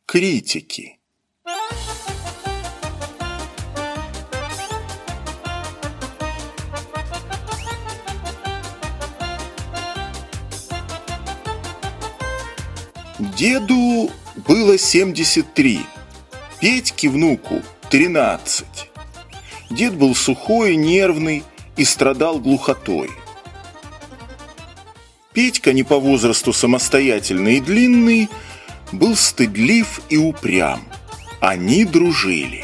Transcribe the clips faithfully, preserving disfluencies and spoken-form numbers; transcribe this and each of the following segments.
критики. Деду было семьдесят три, Петьке, внуку, тринадцать. Дед был сухой, нервный и страдал глухотой. Петька, не по возрасту самостоятельный и длинный, был стыдлив и упрям. Они дружили.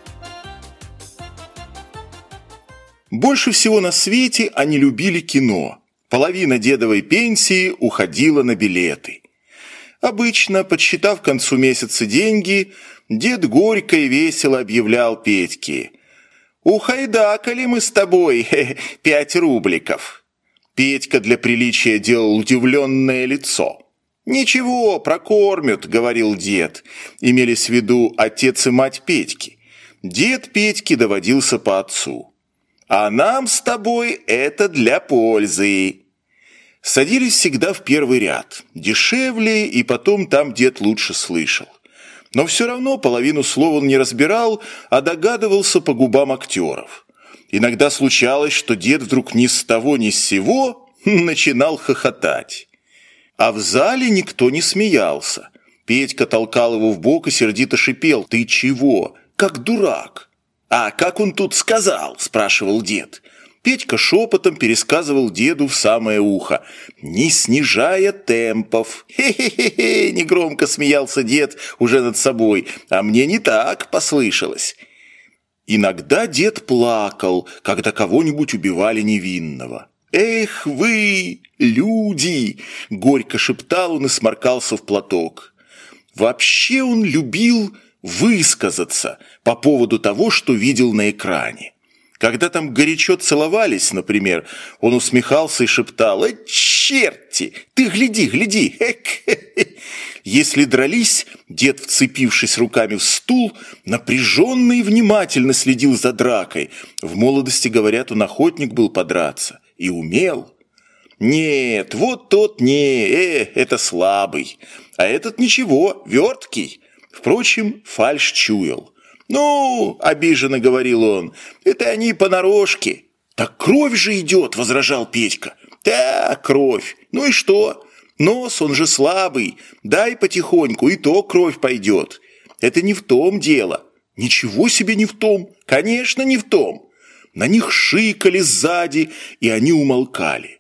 Больше всего на свете они любили кино. Половина дедовой пенсии уходила на билеты. Обычно, подсчитав к концу месяца деньги, дед горько и весело объявлял Петьке: «Ухайдакали мы с тобой хе, пять рубликов». Петька для приличия делал удивленное лицо. «Ничего, прокормят», — говорил дед. Имелись в виду отец и мать Петьки. Дед Петьки доводился по отцу. «А нам с тобой это для пользы». Садились всегда в первый ряд. Дешевле, и потом там дед лучше слышал. Но все равно половину слов он не разбирал, а догадывался по губам актеров. Иногда случалось, что дед вдруг ни с того ни с сего начинал хохотать. А в зале никто не смеялся. Петька толкал его в бок и сердито шипел: «Ты чего? Как дурак!» «А как он тут сказал?» – спрашивал дед. Петька шепотом пересказывал деду в самое ухо: «Не снижая темпов». «Хе-хе-хе-хе!» – негромко смеялся дед уже над собой. «А мне не так послышалось». Иногда дед плакал, когда кого-нибудь убивали невинного. «Эх вы, люди!» – горько шептал он и сморкался в платок. Вообще он любил высказаться по поводу того, что видел на экране. Когда там горячо целовались, например, он усмехался и шептал: «Э, черти! Ты гляди, гляди! Эк-хе-хе!» Если дрались, дед, вцепившись руками в стул, напряженно и внимательно следил за дракой. В молодости, говорят, он охотник был подраться и умел. Нет, вот тот не, э, это слабый, а этот ничего, верткий. Впрочем, фальшь чуял. «Ну, — обиженно говорил он, — это они понарошке». «Так кровь же идет, — возражал Петька. «Да, кровь. Ну и что? Нос, он же слабый. Дай потихоньку, и то кровь пойдет. Это не в том дело». «Ничего себе не в том! Конечно, не в том!» На них шикали сзади, и они умолкали.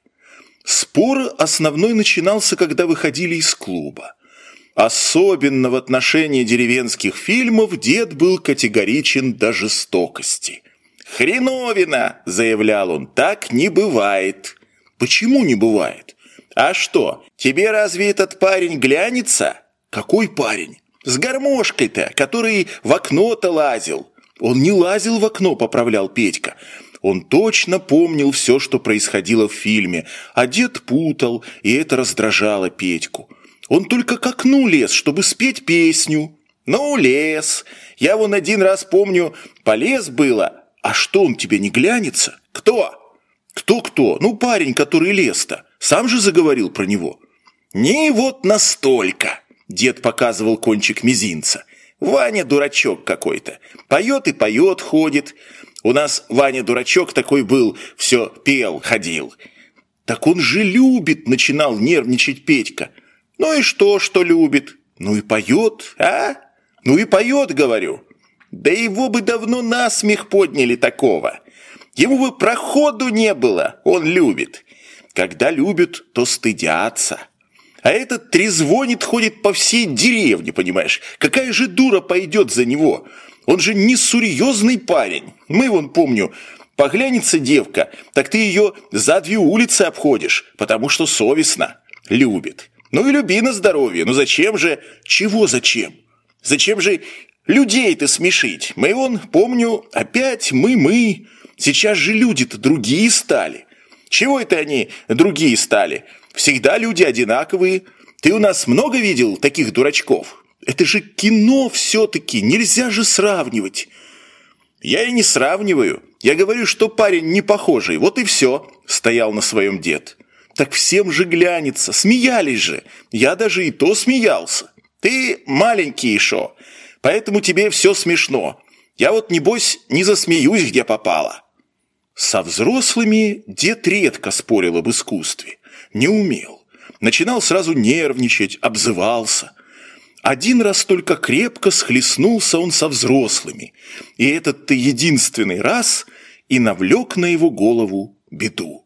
Спор основной начинался, когда выходили из клуба. Особенно в отношении деревенских фильмов дед был категоричен до жестокости. «Хреновина!» – заявлял он, – «так не бывает». «Почему не бывает?» «А что, тебе разве этот парень глянется?» «Какой парень?» «С гармошкой-то, который в окно-то лазил». «Он не лазил в окно», – поправлял Петька. Он точно помнил все, что происходило в фильме, а дед путал, и это раздражало Петьку. Он только к окну лез, чтобы спеть песню. «Ну, лез. Я вон один раз помню, полез было. А что, он тебе не глянется? Кто?» «Кто-кто? Ну, парень, который лез-то. Сам же заговорил про него». «Не вот настолько», – дед показывал кончик мизинца. «Ваня дурачок какой-то. Поет и поет, ходит. У нас Ваня дурачок такой был, все пел, ходил». «Так он же любит», – начинал нервничать Петька. «Ну и что, что любит? Ну и поет, а? Ну и поет, говорю. Да его бы давно насмех подняли такого. Ему бы проходу не было, он любит. Когда любят, то стыдятся. А этот трезвонит, ходит по всей деревне, понимаешь? Какая же дура пойдет за него? Он же не серьезный парень. Мы, вон, помню, поглянется девка, так ты ее за две улицы обходишь, потому что совестно, любит». «Ну и люби на здоровье. Ну зачем же?» «Чего зачем? Зачем же людей-то смешить? Мы вон, помню, опять мы-мы. Сейчас же люди-то другие стали». «Чего это они другие стали? Всегда люди одинаковые. Ты у нас много видел таких дурачков? Это же кино все-таки, нельзя же сравнивать». «Я и не сравниваю. Я говорю, что парень не похожий, вот и все», – стоял на своем дед. «Так всем же глянется, смеялись же, я даже и то смеялся». Ты маленький еще, поэтому тебе все смешно. Я вот, небось, не засмеюсь, где попало». Со взрослыми дед редко спорил об искусстве, не умел. Начинал сразу нервничать, обзывался. Один раз только крепко схлестнулся он со взрослыми, и этот-то единственный раз и навлек на его голову беду.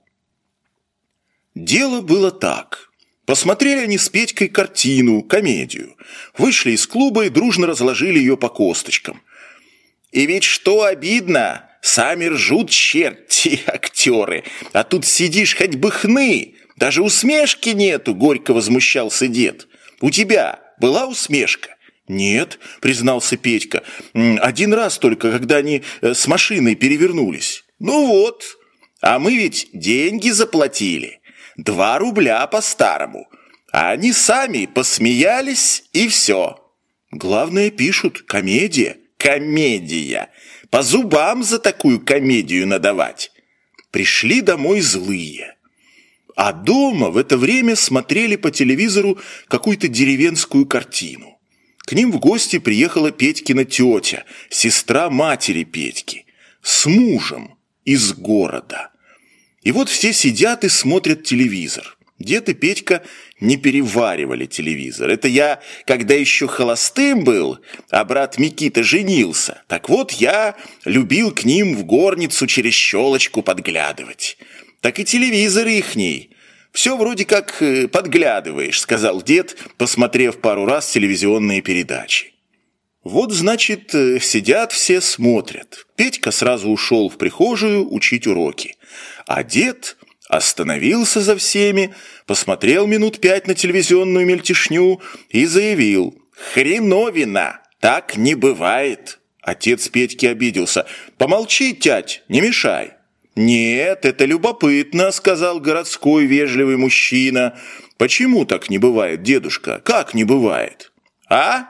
Дело было так. Посмотрели они с Петькой картину, комедию. Вышли из клуба и дружно разложили ее по косточкам. «И ведь что обидно, сами ржут черти, актеры, а тут сидишь хоть бы хны, даже усмешки нету», — горько возмущался дед. «У тебя была усмешка?» «Нет», — признался Петька, — «один раз только, когда они с машиной перевернулись». «Ну вот, а мы ведь деньги заплатили, два рубля по-старому, а они сами посмеялись и все». «Главное, пишут, комедия». «Комедия! По зубам за такую комедию надавать!» Пришли домой злые. А дома в это время смотрели по телевизору какую-то деревенскую картину. К ним в гости приехала Петькина тетя, сестра матери Петьки, с мужем из города. И вот все сидят и смотрят телевизор. Дед и Петька не переваривали телевизор. Это я, когда еще холостым был, а брат Микита женился. Так вот, я любил к ним в горницу через щелочку подглядывать. Так и телевизор ихний. Все вроде как подглядываешь, сказал дед, посмотрев пару раз телевизионные передачи. Вот, значит, сидят все, смотрят. Петька сразу ушел в прихожую учить уроки. А дед остановился за всеми, посмотрел минут пять на телевизионную мельтешню и заявил: «Хреновина! Так не бывает!» Отец Петьки обиделся. «Помолчи, тять, не мешай!» «Нет, это любопытно», — сказал городской вежливый мужчина. «Почему так не бывает, дедушка? Как не бывает?» «А?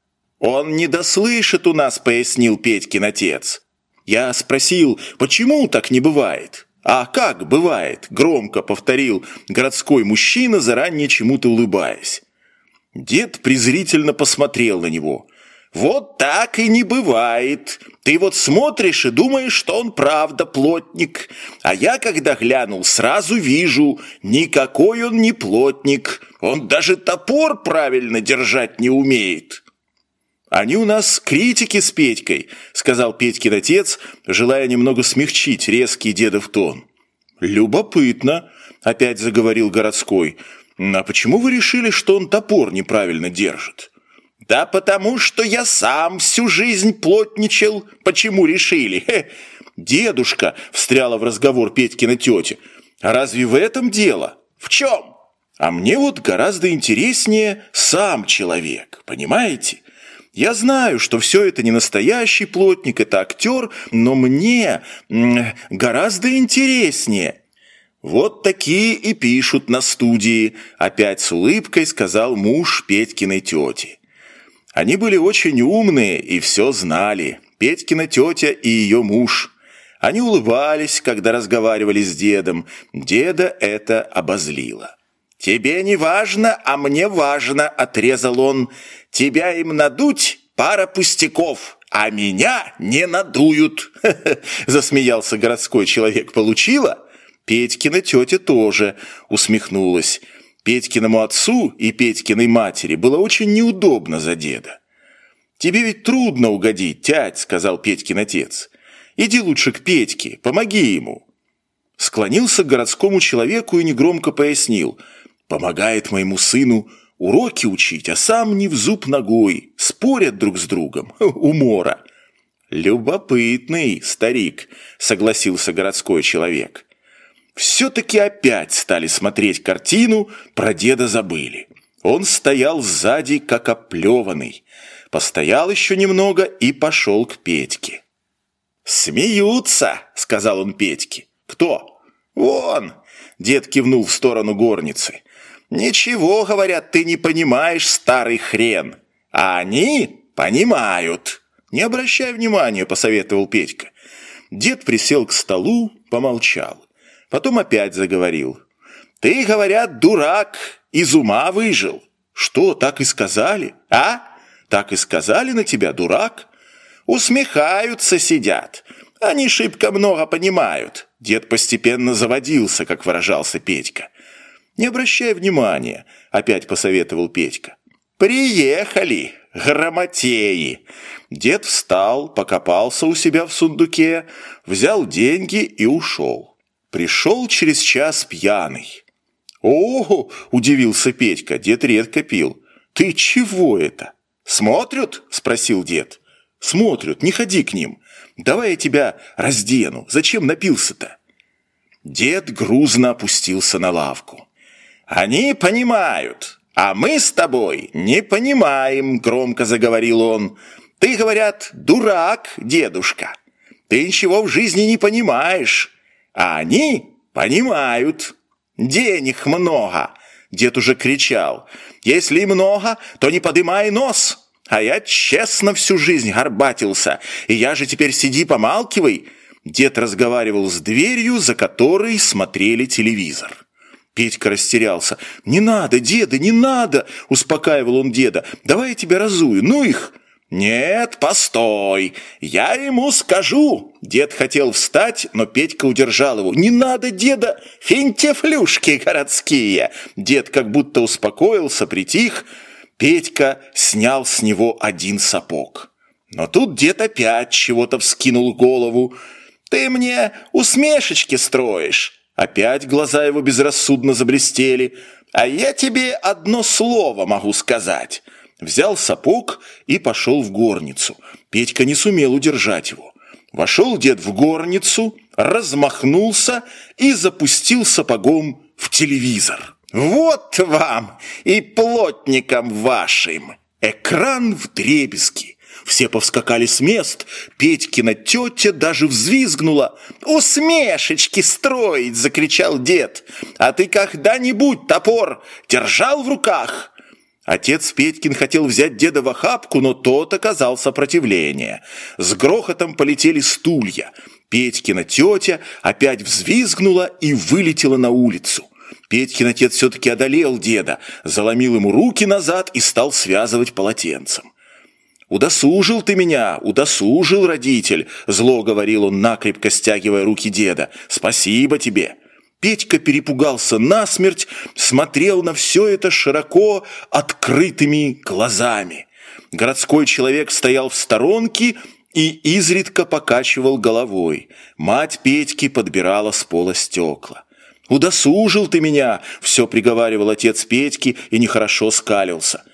Он не дослышит у нас», — пояснил Петькин отец. Я спросил, почему так не бывает? «А как бывает?» – громко повторил городской мужчина, заранее чему-то улыбаясь. Дед презрительно посмотрел на него. «Вот так и не бывает. Ты вот смотришь и думаешь, что он правда плотник. А я, когда глянул, сразу вижу, никакой он не плотник. Он даже топор правильно держать не умеет». «Они у нас критики с Петькой», — сказал Петькин отец, желая немного смягчить резкий дедов тон. «Любопытно», — опять заговорил городской. «А почему вы решили, что он топор неправильно держит?» «Да потому что я сам всю жизнь плотничал. Почему решили?» Хе. «Дедушка», — встряла в разговор Петькина тетя, «а разве в этом дело?» «В чем?» «А мне вот гораздо интереснее сам человек, понимаете? Я знаю, что все это не настоящий плотник, это актер, но мне гораздо интереснее». «Вот такие и пишут на студии», — опять с улыбкой сказал муж Петькиной тети. Они были очень умные и все знали, Петькина тетя и ее муж. Они улыбались, когда разговаривали с дедом. Деда это обозлило. «Тебе не важно, а мне важно», — отрезал он. «Тебя им надуть — пара пустяков, а меня не надуют». Засмеялся городской человек. «Получила?» Петькина тетя тоже усмехнулась. Петькиному отцу и Петькиной матери было очень неудобно за деда. «Тебе ведь трудно угодить, тять», — сказал Петькин отец. «Иди лучше к Петьке, помоги ему». Склонился к городскому человеку и негромко пояснил: «Помогает моему сыну уроки учить, а сам не в зуб ногой, спорят друг с другом, умора». «Любопытный старик», — согласился городской человек. Все-таки опять стали смотреть картину, про деда забыли. Он стоял сзади, как оплеванный. Постоял еще немного и пошел к Петьке. «Смеются», — сказал он Петьке. «Кто?» «Вон», — дед кивнул в сторону горницы. «Ничего, говорят, ты не понимаешь, старый хрен. А они понимают». «Не обращай внимания», — посоветовал Петька. Дед присел к столу, помолчал. Потом опять заговорил. «Ты, говорят, дурак, из ума выжил». Что, так и сказали? А? Так и сказали на тебя, дурак? Усмехаются сидят. Они шибко много понимают. Дед постепенно заводился, как выражался Петька. Не обращай внимания, опять посоветовал Петька. Приехали, грамотеи. Дед встал, покопался у себя в сундуке, взял деньги и ушел. Пришел через час пьяный. «Ого!» – удивился Петька, дед редко пил. «Ты чего это?» «Смотрят?» – спросил дед. «Смотрят, не ходи к ним. Давай я тебя раздену. Зачем напился-то?» Дед грузно опустился на лавку. «Они понимают, а мы с тобой не понимаем», – громко заговорил он. «Ты, говорят, дурак, дедушка. Ты ничего в жизни не понимаешь, а они понимают». «Денег много!» – дед уже кричал. «Если много, то не подымай нос! А я честно всю жизнь горбатился, и я же теперь сиди помалкивай!» Дед разговаривал с дверью, за которой смотрели телевизор. Петька растерялся. «Не надо, деда, не надо!» – успокаивал он деда. «Давай я тебя разую, ну их!» «Нет, постой, я ему скажу!» Дед хотел встать, но Петька удержал его. «Не надо, деда, финтифлюшки городские!» Дед как будто успокоился, притих. Петька снял с него один сапог. Но тут дед опять чего-то вскинул голову. «Ты мне усмешечки строишь!» Опять глаза его безрассудно заблестели. «А я тебе одно слово могу сказать!» Взял сапог и пошел в горницу. Петька не сумел удержать его. Вошел дед в горницу, размахнулся и запустил сапогом в телевизор. «Вот вам и плотникам вашим!» Экран вдребезги. Все повскакали с мест. Петькина тетя даже взвизгнула. «Усмешечки строить!» – закричал дед. «А ты когда-нибудь топор держал в руках?» Отец Петькин хотел взять деда в охапку, но тот оказал сопротивление. С грохотом полетели стулья. Петькина тетя опять взвизгнула и вылетела на улицу. Петькин отец все-таки одолел деда, заломил ему руки назад и стал связывать полотенцем. «Удосужил ты меня, удосужил, родитель!» – зло говорил он, накрепко стягивая руки деда. «Спасибо тебе!» Петька перепугался насмерть, смотрел на все это широко открытыми глазами. Городской человек стоял в сторонке и изредка покачивал головой. Мать Петьки подбирала с пола стекла. «Удосужил ты меня!» – все приговаривал отец Петьки и нехорошо скалился.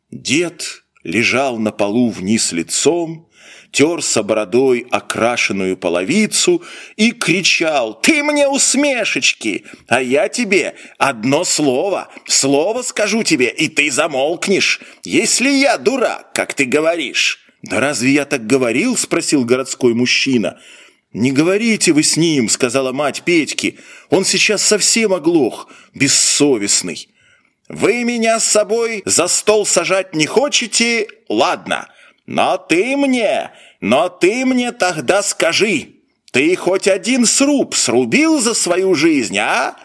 Дед лежал на полу вниз лицом, терся бородой окрашенную половицу и кричал: «Ты мне усмешечки, а я тебе одно слово, слово скажу тебе, и ты замолкнешь, если я дурак, как ты говоришь». «Да разве я так говорил?» – спросил городской мужчина. «Не говорите вы с ним», – сказала мать Петьки, – «он сейчас совсем оглох, бессовестный». «Вы меня с собой за стол сажать не хотите? Ладно, но ты мне, но ты мне тогда скажи, ты хоть один сруб срубил за свою жизнь, а?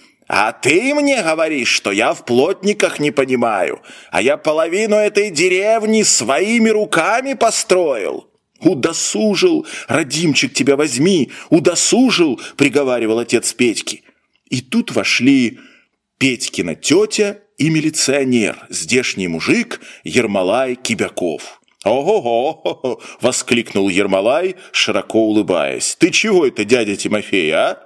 А ты мне говоришь, что я в плотниках не понимаю, а я половину этой деревни своими руками построил». «Удосужил, родимчик, тебя возьми, удосужил», — приговаривал отец Петьки. И тут вошли Петькина тетя и милиционер, здешний мужик Ермолай Кибяков. «Ого-го!» – воскликнул Ермолай, широко улыбаясь. «Ты чего это, дядя Тимофей, а?»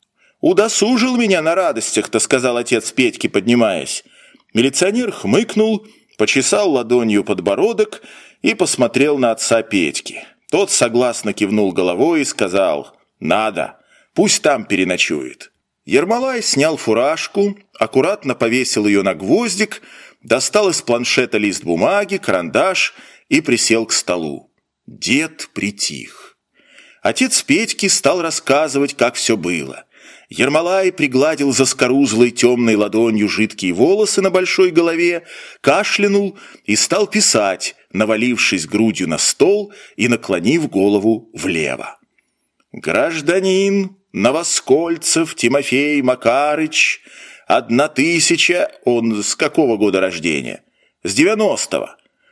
«Удосужил меня на радостях-то», – сказал отец Петьки, поднимаясь. Милиционер хмыкнул, почесал ладонью подбородок и посмотрел на отца Петьки. Тот согласно кивнул головой и сказал: «Надо, пусть там переночует». Ермолай снял фуражку, аккуратно повесил ее на гвоздик, достал из планшета лист бумаги, карандаш и присел к столу. Дед притих. Отец Петьки стал рассказывать, как все было. Ермолай пригладил заскорузлой темной ладонью жидкие волосы на большой голове, кашлянул и стал писать, навалившись грудью на стол и наклонив голову влево. «Гражданин Новоскольцев Тимофей Макарыч, одна тысяча...» Он с какого года рождения? с девяностого.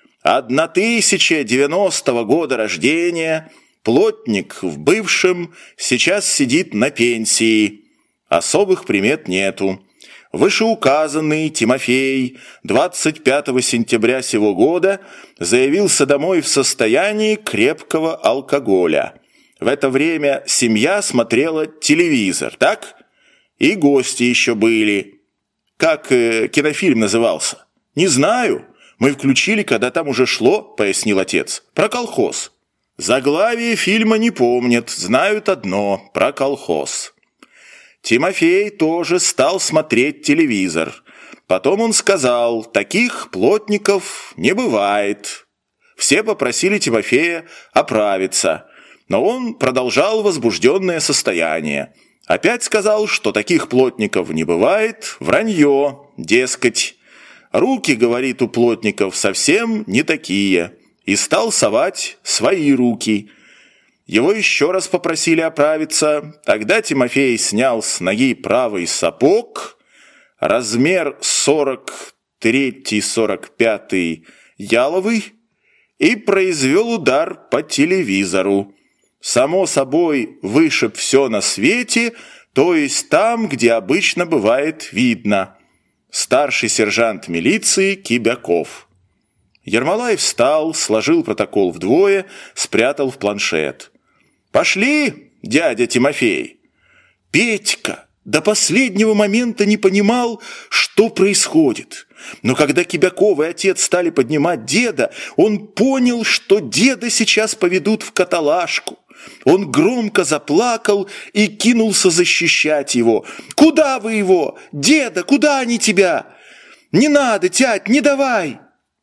тысяча девяностого года рождения, плотник в бывшем, сейчас сидит на пенсии. Особых примет нету. Вышеуказанный Тимофей двадцать пятого сентября сего года заявился домой в состоянии крепкого алкоголя. В это время семья смотрела телевизор, так? И гости еще были. Как э, кинофильм назывался? Не знаю. Мы включили, когда там уже шло, пояснил отец. Про колхоз. Заглавие фильма не помнят, знают одно – про колхоз. Тимофей тоже стал смотреть телевизор. Потом он сказал, таких плотников не бывает. Все попросили Тимофея оправиться, но он продолжал возбужденное состояние. Опять сказал, что таких плотников не бывает, вранье, дескать. Руки, говорит, у плотников совсем не такие. И стал совать свои руки. Его еще раз попросили оправиться. Тогда Тимофей снял с ноги правый сапог, размер сорок три сорок пять яловый, и произвел удар по телевизору. Само собой, вышиб все на свете, то есть там, где обычно бывает видно. Старший сержант милиции Кибяков. Ермолаев встал, сложил протокол вдвое, спрятал в планшет. «Пошли, дядя Тимофей!» Петька до последнего момента не понимал, что происходит. Но когда Кибяков и отец стали поднимать деда, он понял, что деда сейчас поведут в каталажку. Он громко заплакал и кинулся защищать его. «Куда вы его? Деда, куда они тебя? Не надо, тять, не давай!»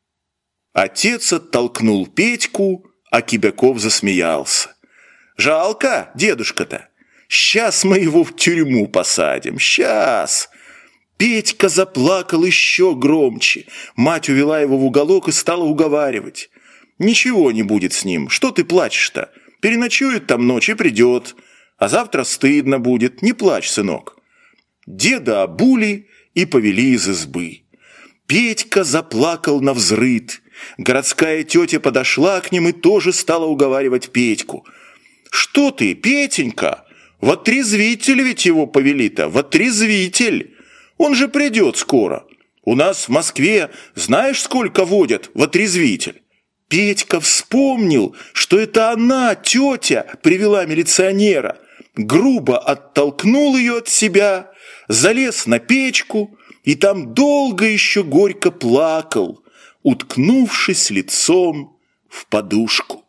Отец оттолкнул Петьку, а Кибяков засмеялся. «Жалко, дедушка-то. Сейчас мы его в тюрьму посадим, сейчас!» Петька заплакал еще громче. Мать увела его в уголок и стала уговаривать. «Ничего не будет с ним, что ты плачешь-то? Переночует там ночь и придет, а завтра стыдно будет, не плачь, сынок». Деда обули и повели из избы. Петька заплакал навзрыд. Городская тетя подошла к ним и тоже стала уговаривать Петьку. «Что ты, Петенька? В отрезвитель ведь его повели-то, в отрезвитель! Он же придет скоро. У нас в Москве знаешь, сколько водят в отрезвитель?» Петька вспомнил, что это она, тетя, привела милиционера, грубо оттолкнул ее от себя, залез на печку и там долго еще горько плакал, уткнувшись лицом в подушку.